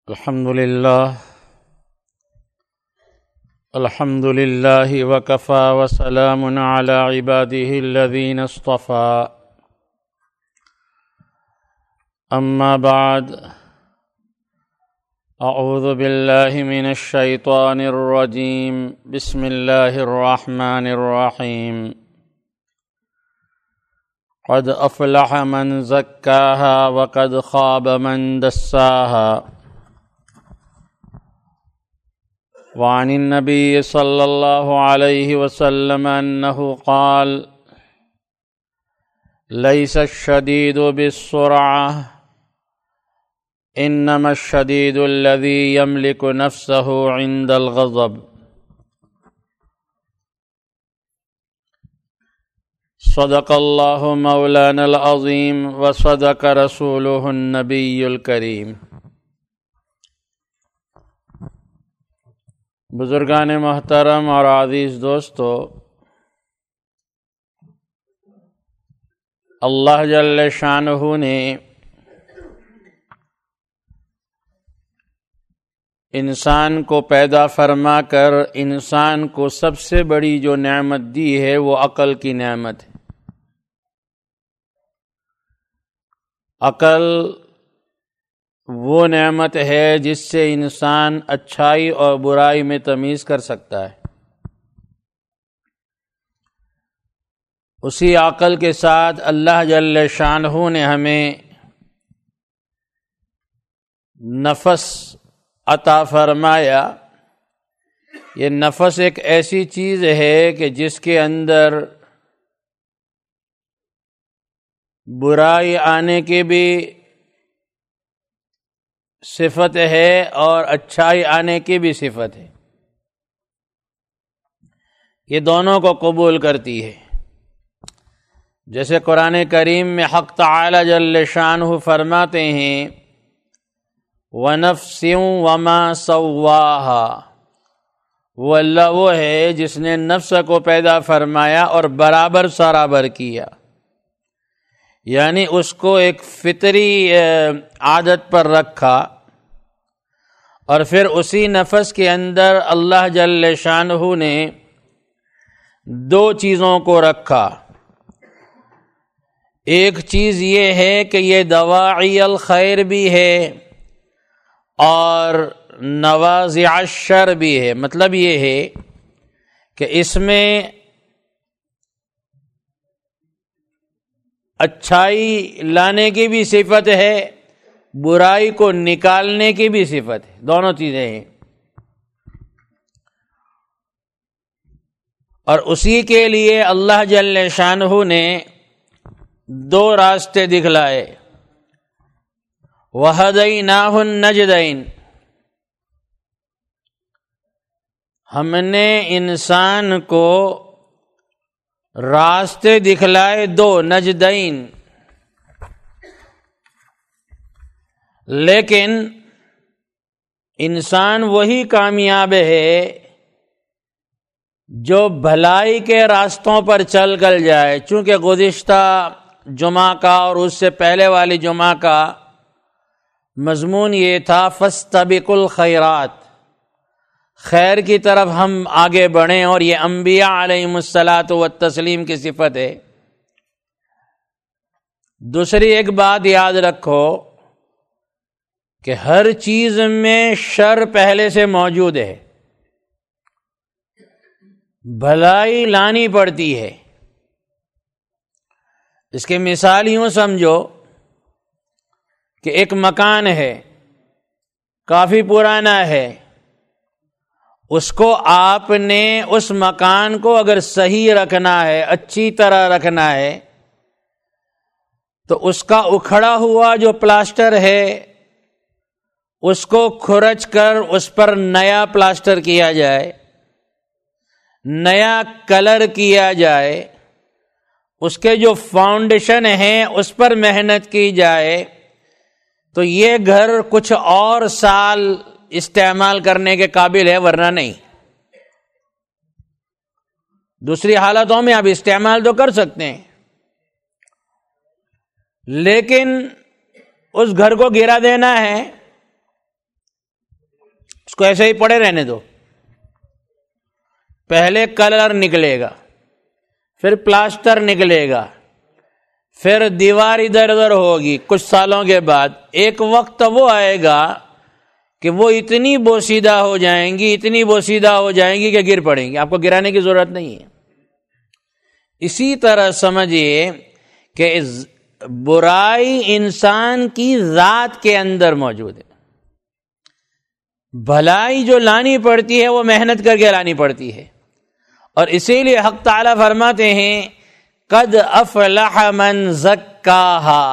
الحمد لله وكفى وسلام على عباده الذين اصطفى أما بعد أعوذ بالله من الشيطان الرجيم بسم الله الرحمن الرحيم قد أفلح من زكاها وقد خاب من دساها وعن النبي صلى الله عليه وسلم أنه قال ليس الشديد بالسرعة إنما الشديد الذي يملك نفسه عند الغضب صدق الله مولانا العظيم وصدق رسوله النبي الكريم۔ بزرگان محترم اور عزیز دوستو، اللہ جل شانہ نے انسان کو پیدا فرما کر انسان کو سب سے بڑی جو نعمت دی ہے وہ عقل کی نعمت ہے۔ عقل وہ نعمت ہے جس سے انسان اچھائی اور برائی میں تمیز کر سکتا ہے۔ اسی عقل کے ساتھ اللہ جل شانہ نے ہمیں نفس عطا فرمایا۔ یہ نفس ایک ایسی چیز ہے کہ جس کے اندر برائی آنے کی بھی صفت ہے اور اچھائی آنے کی بھی صفت ہے، یہ دونوں کو قبول کرتی ہے۔ جیسے قرآن کریم میں حق تعالی جل شانہ فرماتے ہیں وَنَفْسٍ وَمَا سَوَّاهَا، وہ اللہ وہ ہے جس نے نفس کو پیدا فرمایا اور برابر سرابر کیا، یعنی اس کو ایک فطری عادت پر رکھا، اور پھر اسی نفس کے اندر اللہ جل شانہ نے دو چیزوں کو رکھا۔ ایک چیز یہ ہے کہ یہ دواعی الخیر بھی ہے اور نوازع الشر بھی ہے، مطلب یہ ہے کہ اس میں اچھائی لانے کی بھی صفت ہے، برائی کو نکالنے کی بھی صفت ہے، دونوں چیزیں ہیں۔ اور اسی کے لیے اللہ جل شانہ نے دو راستے دکھلائے، وَهَدَيْنَاهُ النَّجْدَيْنِ، ہم نے انسان کو راستے دکھلائے دو، نجدین، لیکن انسان وہی کامیاب ہے جو بھلائی کے راستوں پر چل کر جائے۔ چونکہ گزشتہ جمعہ کا اور اس سے پہلے والی جمعہ کا مضمون یہ تھا فاستبقوا الخیرات، خیر کی طرف ہم آگے بڑھیں، اور یہ انبیاء علیہم الصلاۃ والتسلیم کی صفت ہے۔ دوسری ایک بات یاد رکھو کہ ہر چیز میں شر پہلے سے موجود ہے، بھلائی لانی پڑتی ہے۔ اس کی مثال یوں سمجھو کہ ایک مکان ہے، کافی پرانا ہے، اس کو آپ نے اس مکان کو اگر صحیح رکھنا ہے، اچھی طرح رکھنا ہے، تو اس کا اکھڑا ہوا جو پلاسٹر ہے اس کو کھرچ کر اس پر نیا پلاسٹر کیا جائے، نیا کلر کیا جائے، اس کے جو فاؤنڈیشن ہیں اس پر محنت کی جائے، تو یہ گھر کچھ اور سال استعمال کرنے کے قابل ہے، ورنہ نہیں۔ دوسری حالتوں میں آپ استعمال تو کر سکتے ہیں، لیکن اس گھر کو گرا دینا ہے کو ایسے ہی پڑے رہنے دو. پہلے کلر نکلے گا، پھر پلاسٹر نکلے گا، پھر دیوار ادھر ادھر ہوگی. کچھ سالوں کے بعد ایک وقت وہ آئے گا کہ وہ اتنی بوسیدہ ہو جائیں گی، اتنی بوسیدہ ہو جائیں گی کہ گر پڑیں گی. آپ کو گرانے کی ضرورت نہیں ہے. اسی طرح سمجھیے کہ برائی انسان کی ذات کے اندر موجود ہے. بھلائی جو لانی پڑتی ہے وہ محنت کر کے لانی پڑتی ہے. اور اسی لیے حق تعالیٰ فرماتے ہیں قد افلح من زکاہا،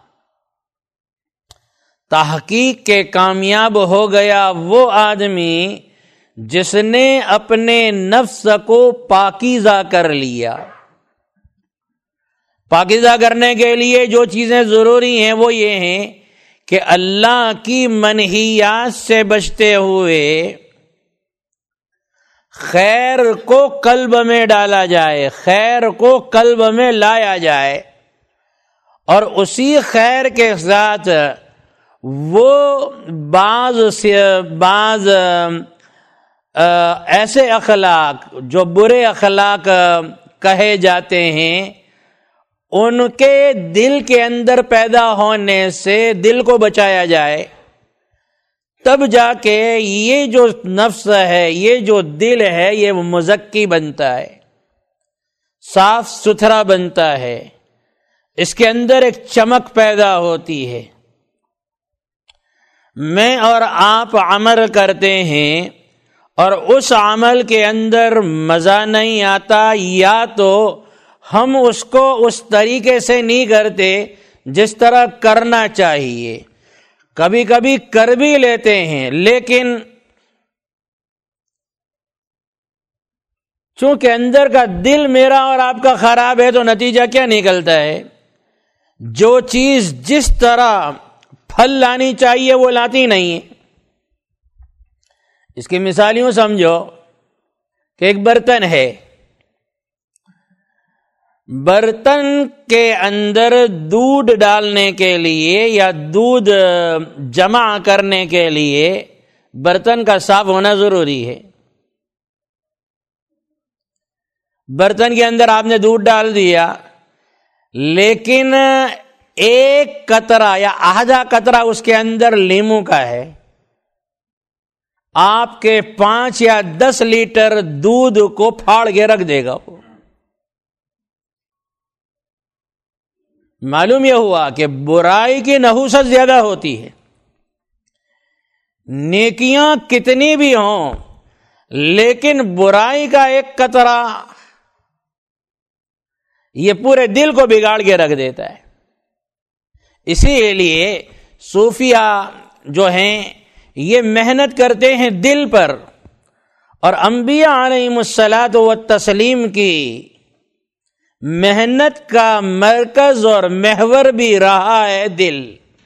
تحقیق کے کامیاب ہو گیا وہ آدمی جس نے اپنے نفس کو پاکیزہ کر لیا. پاکیزہ کرنے کے لیے جو چیزیں ضروری ہیں وہ یہ ہیں کہ اللہ کی منہیات سے بچتے ہوئے خیر کو قلب میں ڈالا جائے، خیر کو قلب میں لایا جائے، اور اسی خیر کے ساتھ وہ بعض ایسے اخلاق جو برے اخلاق کہے جاتے ہیں ان کے دل کے اندر پیدا ہونے سے دل کو بچایا جائے. تب جا کے یہ جو نفس ہے، یہ جو دل ہے، یہ مزکی بنتا ہے، صاف ستھرا بنتا ہے، اس کے اندر ایک چمک پیدا ہوتی ہے. میں اور آپ عمل کرتے ہیں اور اس عمل کے اندر مزہ نہیں آتا، یا تو ہم اس کو اس طریقے سے نہیں کرتے جس طرح کرنا چاہیے. کبھی کبھی کر بھی لیتے ہیں، لیکن چونکہ اندر کا دل میرا اور آپ کا خراب ہے تو نتیجہ کیا نکلتا ہے؟ جو چیز جس طرح پھل لانی چاہیے وہ لاتی نہیں ہے. اس کی مثال یوں سمجھو کہ ایک برتن ہے، برتن کے اندر دودھ ڈالنے کے لیے یا دودھ جمع کرنے کے لیے برتن کا صاف ہونا ضروری ہے. برتن کے اندر آپ نے دودھ ڈال دیا، لیکن ایک قطرہ یا آدھا قطرہ اس کے اندر لیموں کا ہے، آپ کے 5 یا 10 لیٹر دودھ کو پھاڑ کے رکھ دے گا. معلوم یہ ہوا کہ برائی کی نحوست زیادہ ہوتی ہے. نیکیاں کتنی بھی ہوں لیکن برائی کا ایک قطرہ یہ پورے دل کو بگاڑ کے رکھ دیتا ہے. اسی لیے صوفیہ جو ہیں یہ محنت کرتے ہیں دل پر، اور انبیاء علیہم الصلاۃ والتسلیم کی محنت کا مرکز اور محور بھی رہا ہے دل.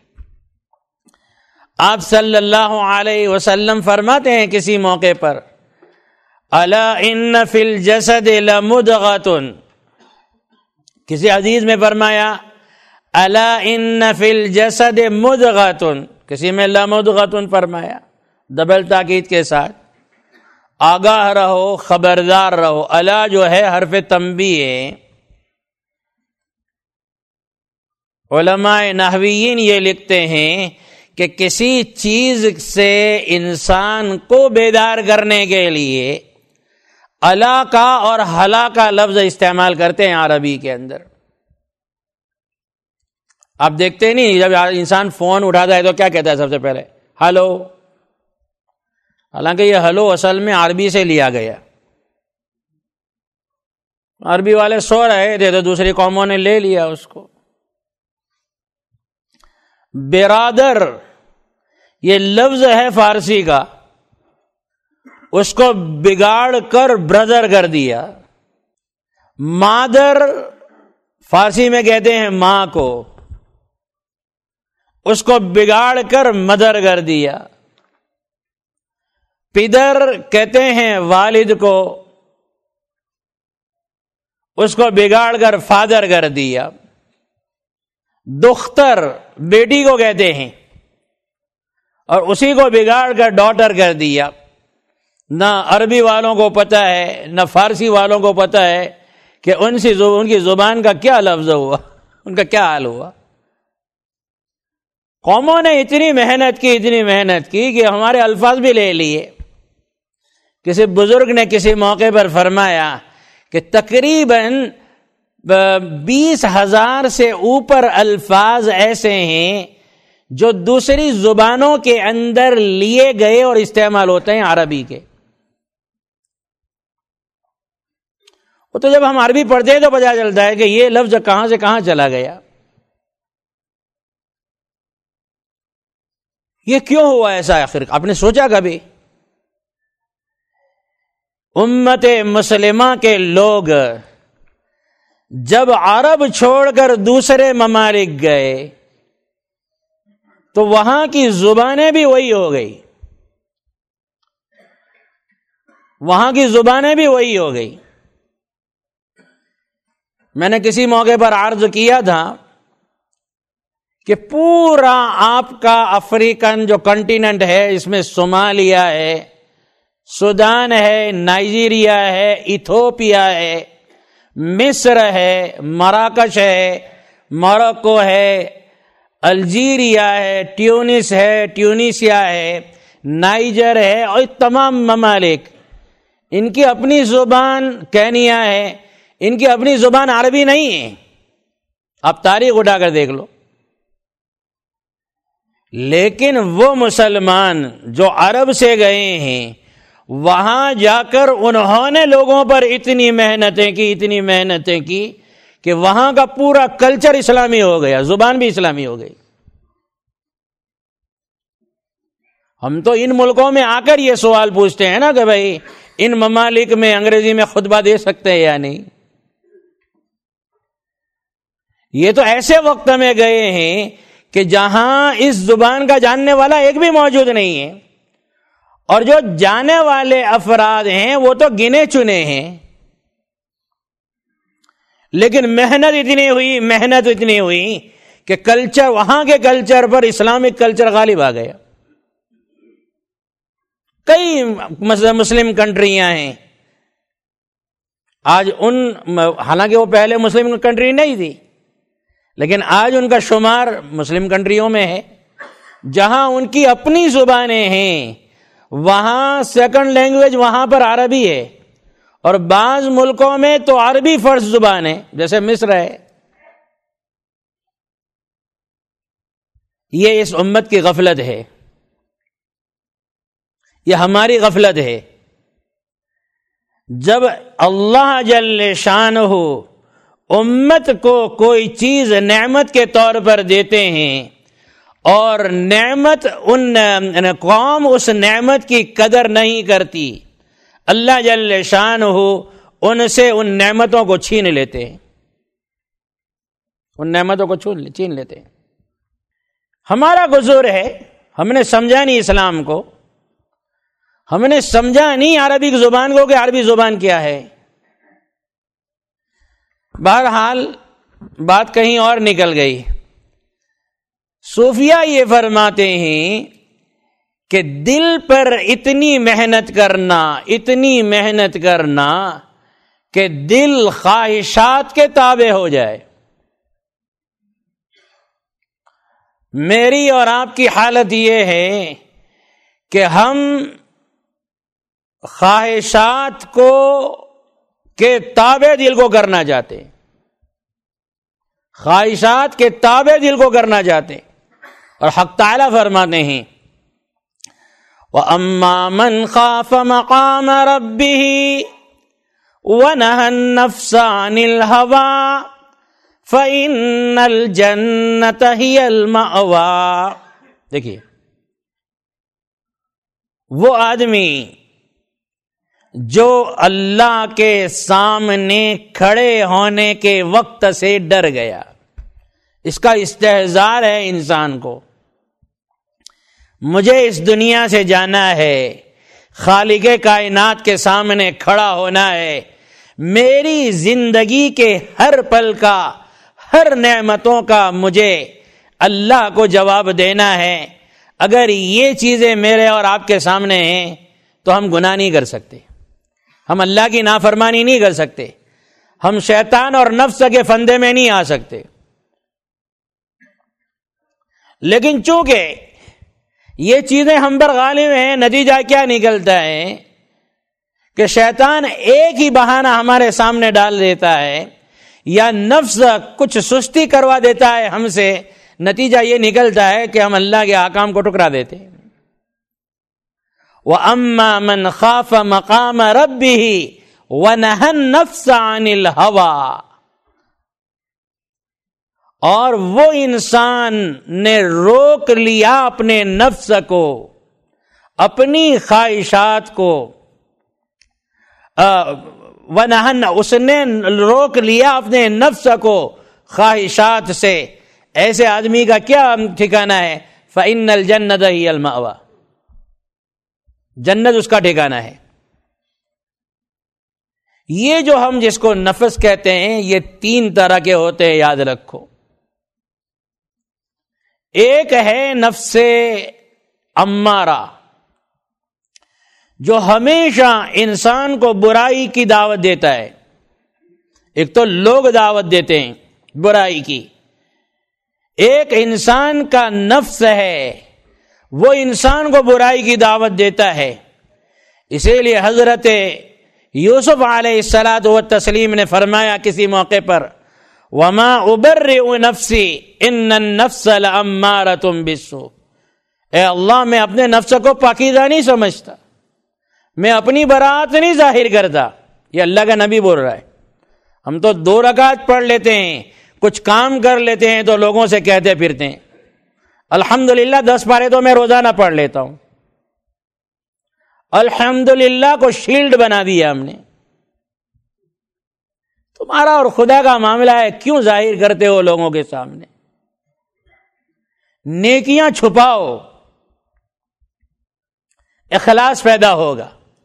آپ صلی اللہ علیہ وسلم فرماتے ہیں کسی موقع پر الا ان فی الجسد لمضغۃ، کسی حدیث میں فرمایا الا ان فی الجسد مضغۃ، کسی میں لمضغۃ فرمایا، ڈبل تاکید کے ساتھ. آگاہ رہو، خبردار رہو. الا جو ہے حرف تنبیہ ہے. علماء نحویین یہ لکھتے ہیں کہ کسی چیز سے انسان کو بیدار کرنے کے لیے الا کا اور ہلا کا لفظ استعمال کرتے ہیں عربی کے اندر. آپ دیکھتے نہیں جب انسان فون اٹھاتا ہے تو کیا کہتا ہے سب سے پہلے؟ ہلو. حالانکہ یہ ہلو اصل میں عربی سے لیا گیا. عربی والے سو رہے تھے تو دوسری قوموں نے لے لیا اس کو. برادر یہ لفظ ہے فارسی کا، اس کو بگاڑ کر برادر کر دیا. مادر فارسی میں کہتے ہیں ماں کو، اس کو بگاڑ کر مدر کر دیا. پدر کہتے ہیں والد کو، اس کو بگاڑ کر فادر کر دیا. دختر بیٹی کو کہتے ہیں اور اسی کو بگاڑ کر ڈاٹر کر دیا. نہ عربی والوں کو پتہ ہے نہ فارسی والوں کو پتہ ہے کہ ان کی زبان کا کیا لفظ ہوا، ان کا کیا حال ہوا۔ قوموں نے اتنی محنت کی کہ ہمارے الفاظ بھی لے لیے۔ کسی بزرگ نے کسی موقع پر فرمایا کہ تقریباً 20,000 سے اوپر الفاظ ایسے ہیں جو دوسری زبانوں کے اندر لیے گئے اور استعمال ہوتے ہیں عربی کے۔ وہ تو جب ہم عربی پڑھتے ہیں تو پتہ چلتا ہے کہ یہ لفظ کہاں سے کہاں چلا گیا، یہ کیوں ہوا ایسا؟ آخر آپ نے سوچا کبھی؟ امت مسلمہ کے لوگ جب عرب چھوڑ کر دوسرے ممالک گئے تو وہاں کی زبانیں بھی وہی ہو گئی، وہاں کی زبانیں بھی وہی ہو گئی۔ میں نے کسی موقع پر عرض کیا تھا کہ پورا آپ کا افریقن جو کنٹیننٹ ہے، اس میں صومالیہ ہے، سودان ہے، نائجیریا ہے، ایتھوپیا ہے، مصر ہے، مراکش ہے، موروکو ہے، الجیریا ہے، ٹیونیسیا ہے، نائجر ہے، اور تمام ممالک، ان کی اپنی زبان کینیا ہے، ان کی اپنی زبان عربی نہیں ہے۔ آپ تاریخ اٹھا کر دیکھ لو۔ لیکن وہ مسلمان جو عرب سے گئے ہیں، وہاں جا کر انہوں نے لوگوں پر اتنی محنتیں کی کہ وہاں کا پورا کلچر اسلامی ہو گیا، زبان بھی اسلامی ہو گئی۔ ہم تو ان ملکوں میں آ کر یہ سوال پوچھتے ہیں نا کہ بھائی ان ممالک میں انگریزی میں خطبہ دے سکتے ہیں یا نہیں۔ یہ تو ایسے وقت میں گئے ہیں کہ جہاں اس زبان کا جاننے والا ایک بھی موجود نہیں ہے، اور جو جانے والے افراد ہیں وہ تو گنے چنے ہیں، لیکن محنت اتنی ہوئی کہ کلچر، وہاں کے کلچر پر اسلامک کلچر غالب آ گیا۔ کئی مسلم کنٹریاں ہیں آج، حالانکہ وہ پہلے مسلم کنٹری نہیں تھی، لیکن آج ان کا شمار مسلم کنٹریوں میں ہے، جہاں ان کی اپنی زبانیں ہیں، وہاں سیکنڈ لینگویج وہاں پر عربی ہے، اور بعض ملکوں میں تو عربی فرض زبان ہے، جیسے مصر ہے۔ یہ اس امت کی غفلت ہے، یہ ہماری غفلت ہے۔ جب اللہ جل شانہ امت کو کوئی چیز نعمت کے طور پر دیتے ہیں اور نعمت قوم اس نعمت کی قدر نہیں کرتی، اللہ جل شانہ ان سے ان نعمتوں کو چھین لیتے ہیں، ان نعمتوں کو چھین لیتے ہیں۔ ہمارا قصور ہے، ہم نے سمجھا نہیں اسلام کو، ہم نے سمجھا نہیں عربی زبان کو کہ عربی زبان کیا ہے۔ بہرحال بات کہیں اور نکل گئی۔ صوفیہ یہ فرماتے ہیں کہ دل پر اتنی محنت کرنا کہ دل خواہشات کے تابع ہو جائے۔ میری اور آپ کی حالت یہ ہے کہ ہم خواہشات کے تابع دل کو کرنا چاہتے ہیں، خواہشات کے تابع دل کو کرنا چاہتے ہیں، اور حق تعالیٰ فرماتے ہیں وَأَمَّا مَنْ خَافَ مَقَامَ رَبِّهِ وَنَهَى النَّفْسَ عَنِ الْهَوَىٰ فَإِنَّ الْجَنَّةَ هِيَ الْمَأْوَىٰ۔ دیکھیے، وہ آدمی جو اللہ کے سامنے کھڑے ہونے کے وقت سے ڈر گیا، اس کا استحضار ہے انسان کو، مجھے اس دنیا سے جانا ہے، خالق کائنات کے سامنے کھڑا ہونا ہے، میری زندگی کے ہر پل کا، ہر نعمتوں کا مجھے اللہ کو جواب دینا ہے۔ اگر یہ چیزیں میرے اور آپ کے سامنے ہیں تو تو ہم گناہ نہیں کر سکتے، ہم اللہ کی نافرمانی نہیں کر سکتے، ہم شیطان اور نفس کے فندے میں نہیں آ سکتے۔ لیکن چونکہ یہ چیزیں ہم پر غالب ہیں، نتیجہ کیا نکلتا ہے کہ شیطان ایک ہی بہانہ ہمارے سامنے ڈال دیتا ہے یا نفس کچھ سستی کروا دیتا ہے ہم سے، نتیجہ یہ نکلتا ہے کہ ہم اللہ کے احکام کو ٹکرا دیتے ہیں۔ وَأَمَّا مَنْ خَافَ مَقَامَ رَبِّهِ وَنَهَى النَّفْسَ عَنِ الْهَوَىٰ، اور وہ انسان نے روک لیا اپنے نفس کو، اپنی خواہشات کو، اس نے روک لیا اپنے نفس کو خواہشات سے۔ ایسے آدمی کا کیا ٹھکانہ ہے؟ فَإِنَّ الْجَنَّةَ هِيَ الْمَأْوَىٰ، جنت اس کا ٹھکانہ ہے۔ یہ جو ہم جس کو نفس کہتے ہیں یہ 3 طرح کے ہوتے ہیں، یاد رکھو۔ ایک ہے نفس امارہ، جو ہمیشہ انسان کو برائی کی دعوت دیتا ہے۔ ایک تو لوگ دعوت دیتے ہیں برائی کی، ایک انسان کا نفس ہے وہ انسان کو برائی کی دعوت دیتا ہے۔ اسی لیے حضرت یوسف علیہ الصلاۃ والتسلیم نے فرمایا کسی موقع پر، وَمَا أُبَرِّئُ نَفْسِي إِنَّ النَّفْسَ لَأَمَّارَةٌ بِالسُّوءِ، اے اللہ میں اپنے نفس کو پاکیزہ نہیں سمجھتا، میں اپنی براءت نہیں ظاہر کرتا۔ یہ اللہ کا نبی بول رہا ہے۔ ہم تو 2 رکعت پڑھ لیتے ہیں، کچھ کام کر لیتے ہیں تو لوگوں سے کہتے پھرتے ہیں الحمدللہ 10 پارے تو میں روزانہ پڑھ لیتا ہوں۔ الحمدللہ کو شیلڈ بنا دیا ہم نے۔ تمہارا اور خدا کا معاملہ ہے، کیوں ظاہر کرتے ہو لوگوں کے سامنے؟ نیکیاں چھپاؤ، اخلاص پیدا ہوگا۔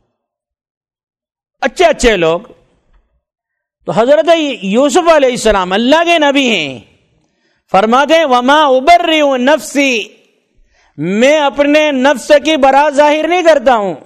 اچھے لوگ تو حضرت یوسف علیہ السلام اللہ کے نبی ہیں، فرماتے ہیں وما ابرئ نفسی، میں اپنے نفس کی برات ظاہر نہیں کرتا ہوں۔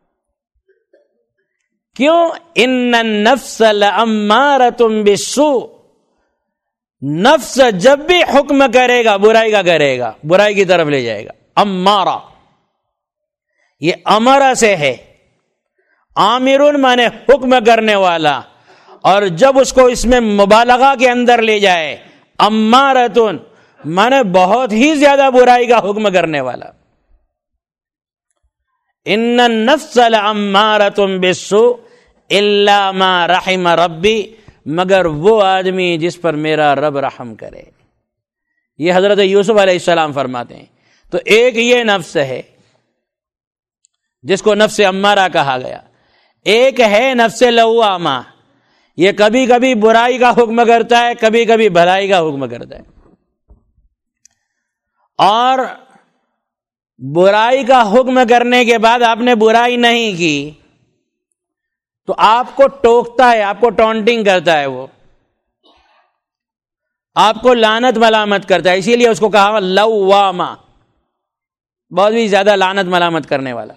کیوں؟ ان النفس لامارۃ بالسوء، نفس جب بھی حکم کرے گا برائی کا کرے گا، برائی کی طرف لے جائے گا۔ امارہ یہ امرہ سے ہے، آمرون مانے حکم کرنے والا، اور جب اس کو اس میں مبالغہ کے اندر لے جائے امارتن مانے بہت ہی زیادہ برائی کا حکم کرنے والا۔ ان النفس لامارۃ بالسوء الا ما رحم ربی، مگر وہ آدمی جس پر میرا رب رحم کرے۔ یہ حضرت یوسف علیہ السلام فرماتے ہیں۔ تو ایک یہ نفس ہے جس کو نفس امارہ کہا گیا، ایک ہے نفس لوامہ، یہ کبھی کبھی برائی کا حکم کرتا ہے، کبھی کبھی بھلائی کا حکم کرتا ہے، اور برائی کا حکم کرنے کے بعد آپ نے برائی نہیں کی تو آپ کو ٹوکتا ہے، آپ کو ٹونٹنگ کرتا ہے، وہ آپ کو لعنت ملامت کرتا ہے۔ اسی لیے اس کو کہا لوامہ، بہت ہی زیادہ لعنت ملامت کرنے والا۔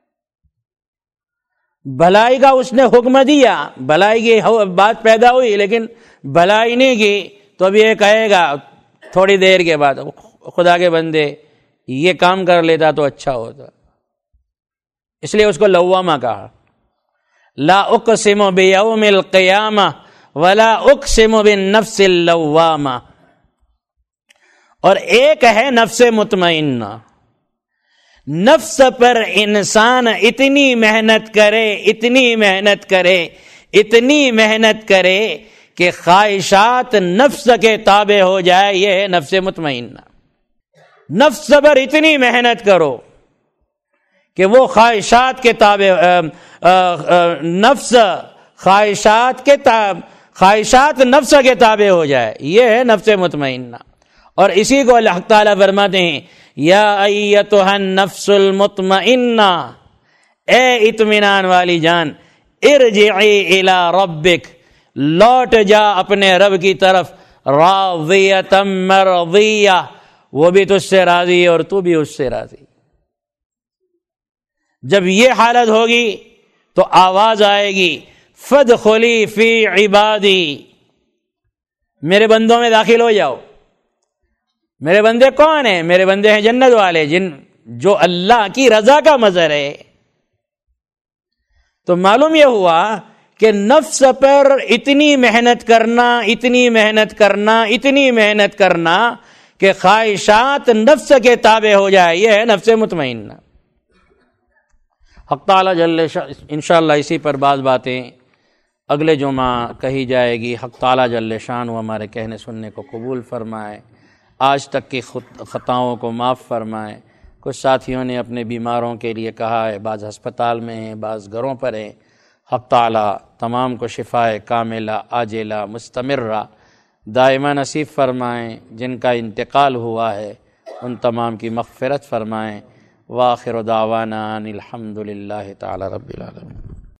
بھلائی کا اس نے حکم دیا، بھلائی کی بات پیدا ہوئی، لیکن بھلائی نہیں کی تو اب یہ کہے گا تھوڑی دیر کے بعد خدا کے بندے یہ کام کر لیتا تو اچھا ہوتا، اس لیے اس کو لوامہ کہا۔ لا اقسم بیوم القیامہ ولا اقسم بالنفس اللوامہ۔ اور ایک ہے نفس مطمئنہ، نفس پر انسان اتنی محنت کرے کہ خواہشات نفس کے تابع ہو جائے، یہ ہے نفس مطمئنہ۔ نفس پر اتنی محنت کرو کہ وہ خواہشات کے تابع، خواہشات نفس کے تابع ہو جائے، یہ ہے نفس مطمئنہ۔ اور اسی کو اللہ تعالیٰ فرماتے ہیں یا ایتھا النفس المطمئنہ، اے اطمینان والی جان، ارجعی الی ربک، لوٹ جا اپنے رب کی طرف، راضیۃ مرضیہ، وہ بھی تجھ سے راضی اور تو بھی اس سے راضی۔ جب یہ حالت ہوگی تو آواز آئے گی فادخلی فی عبادی، میرے بندوں میں داخل ہو جاؤ۔ میرے بندے کون ہیں؟ میرے بندے ہیں جنت والے، جو اللہ کی رضا کا مظہر ہے۔ تو معلوم یہ ہوا کہ نفس پر اتنی محنت کرنا کہ خواہشات نفس کے تابع ہو جائے، یہ ہے نفس مطمئنہ۔ حق تعالیٰ جل انشاءاللہ اسی پر بعض باتیں اگلے جمعہ کہی جائے گی۔ حق تعالیٰ جل شان وہ ہمارے کہنے سننے کو قبول فرمائے، آج تک کی خطاؤں کو معاف فرمائے۔ کچھ ساتھیوں نے اپنے بیماروں کے لیے کہا ہے، بعض ہسپتال میں ہیں، بعض گھروں پر ہیں۔ حق تعالیٰ تمام کو شفائے کاملہ عاجلہ مستمرہ دائمہ نصیب فرمائیں۔ جن کا انتقال ہوا ہے ان تمام کی مغفرت فرمائیں۔ وآخر دعوانا ان الحمد للہ تعالی رب العالمین۔